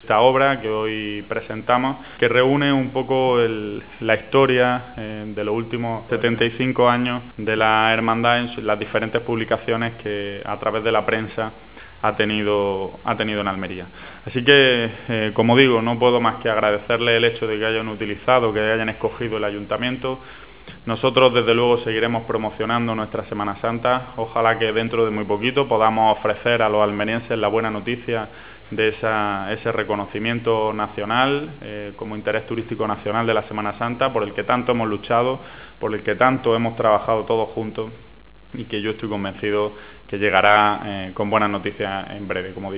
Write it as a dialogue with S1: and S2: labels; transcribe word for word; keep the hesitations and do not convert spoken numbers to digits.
S1: Esta obra que hoy presentamos, que reúne un poco el, la historia eh, de los últimos setenta y cinco años de la hermandad en las diferentes publicaciones que a través de la prensa ha tenido, ha tenido en Almería. Así que, eh, como digo, no puedo más que agradecerles el hecho de que hayan utilizado, que hayan escogido el ayuntamiento. Nosotros, desde luego, seguiremos promocionando nuestra Semana Santa. Ojalá que dentro de muy poquito podamos ofrecer a los almerienses la buena noticia de esa, ese reconocimiento nacional eh, como interés turístico nacional de la Semana Santa, por el que tanto hemos luchado, por el que tanto hemos trabajado todos juntos y que yo estoy convencido que llegará eh, con buenas noticias en breve, como digo.